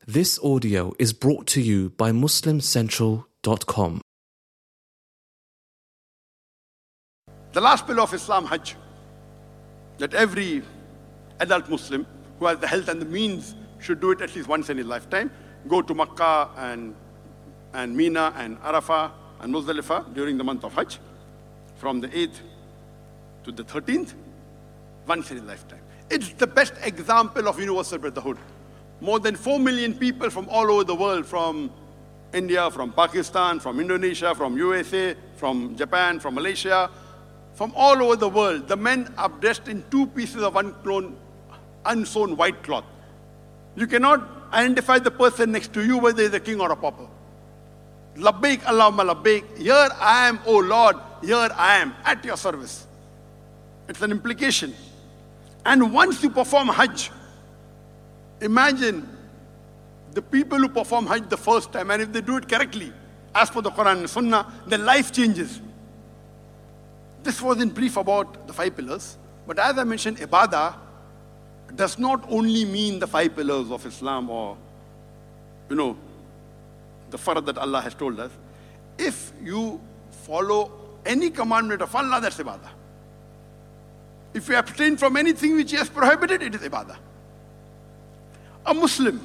This audio is brought to you by MuslimCentral.com. The last pillar of Islam, Hajj, that every adult Muslim who has the health and the means should do it at least once in his lifetime. Go to Makkah and Mina and Arafah and Muzdalifah during the month of Hajj, from the 8th to the 13th, once in his lifetime. It's the best example of universal brotherhood. More than 4 million people from all over the world, from India, from Pakistan, from Indonesia, from USA, from Japan, from Malaysia, from all over the world. The men are dressed in 2 pieces of unsewn white cloth. You cannot identify the person next to you whether he's a king or a pauper. Labbaik Allahumma labbaik. Here I am, O Lord, here I am, at your service. It's an implication. And once you perform Hajj, imagine the people who perform Hajj the first time, and if they do it correctly, as per the Quran and Sunnah, their life changes. This was in brief about the 5 pillars. But as I mentioned, ibadah does not only mean the 5 pillars of Islam or, the farad that Allah has told us. If you follow any commandment of Allah, that's ibadah. If you abstain from anything which He has prohibited, it is ibadah. A Muslim,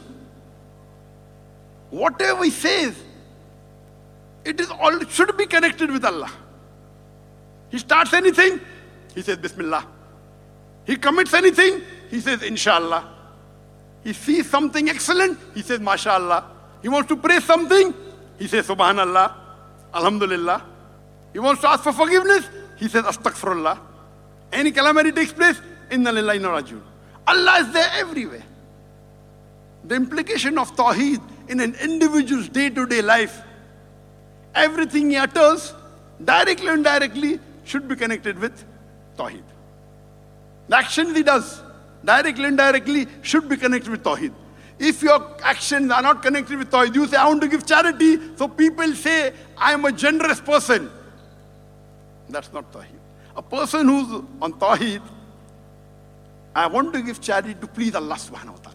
whatever he says, it should be connected with Allah. He starts anything, he says Bismillah. He commits anything, he says Inshallah. He sees something excellent, he says MashaAllah. He wants to praise something, he says Subhanallah, Alhamdulillah. He wants to ask for forgiveness, he says Astaghfirullah. Any calamity takes place, Inna lillahi wa inna ilaihi raji'un. Allah is there everywhere. The implication of Tawheed in an individual's day-to-day life, everything he utters, directly or indirectly, should be connected with Tawheed. The actions he does, directly or indirectly, should be connected with Tawheed. If your actions are not connected with Tawheed, you say, I want to give charity, so people say, I am a generous person. That's not Tawheed. A person who's on Tawheed, I want to give charity to please Allah subhanahu wa ta'ala.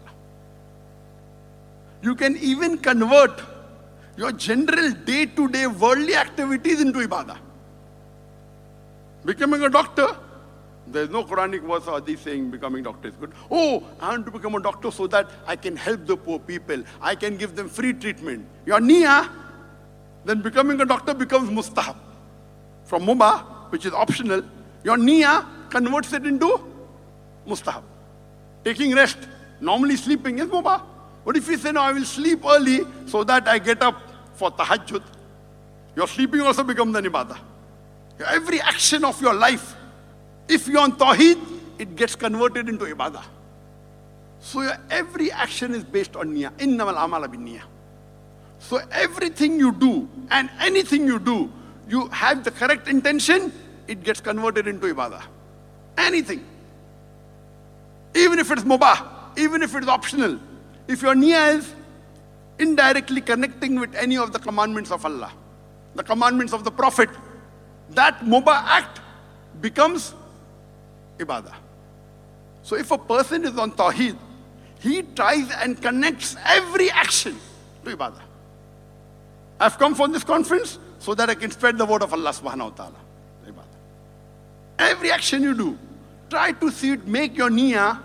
You can even convert your general day-to-day worldly activities into ibadah. Becoming a doctor, there is no Quranic verse or hadith saying becoming doctor is good. Oh, I want to become a doctor so that I can help the poor people. I can give them free treatment. Your niyyah, then becoming a doctor becomes mustahab. From mubah, which is optional, your niyyah converts it into mustahab. Taking rest, normally sleeping is mubah. But if you say, no, I will sleep early so that I get up for tahajjud, your sleeping also becomes an ibadah. Every action of your life, if you're on Tawheed, it gets converted into ibadah. So your every action is based on niyyah. Innamal amala bin niyyah. So everything you do and anything you do, you have the correct intention, it gets converted into ibadah. Anything. Even if it's mubah, even if it's optional. If your niyyah is indirectly connecting with any of the commandments of Allah, the commandments of the Prophet, that mubah act becomes ibadah. So if a person is on Tawheed, he tries and connects every action to ibadah. I've come for this conference so that I can spread the word of Allah subhanahu wa ta'ala. Ibadah. Every action you do, try to see it, make your niyyah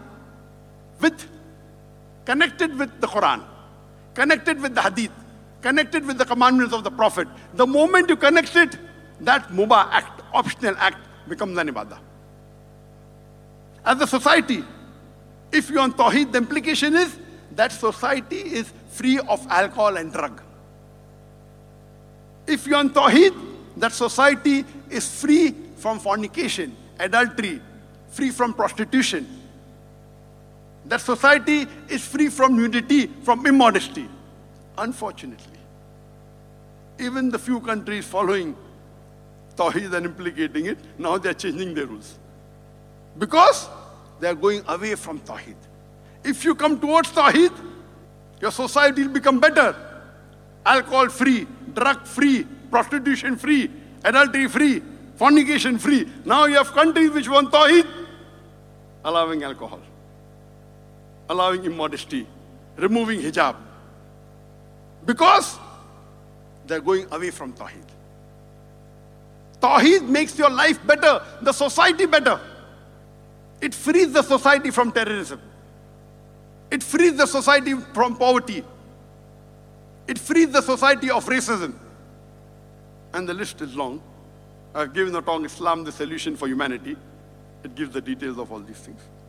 connected with the Quran, connected with the Hadith, connected with the commandments of the Prophet. The moment you connect it, that mubah act, optional act, becomes an ibadah. As a society, if you're on Tawheed, the implication is that society is free of alcohol and drug. If you're on Tawheed, that society is free from fornication, adultery, free from prostitution. That society is free from nudity, from immodesty. Unfortunately, even the few countries following Tawheed and implicating it, now they are changing their rules. Because they are going away from Tawheed. If you come towards Tawheed, your society will become better. Alcohol free, drug free, prostitution free, adultery free, fornication free. Now you have countries which want Tawheed, allowing alcohol, allowing immodesty, removing hijab, Because they're going away from Tawheed. Tawheed makes your life better, the society better. It frees the society from terrorism. It frees the society from poverty. It frees the society of racism. And the list is long. I've given the talk, Islam, the Solution for Humanity. It gives the details of all these things.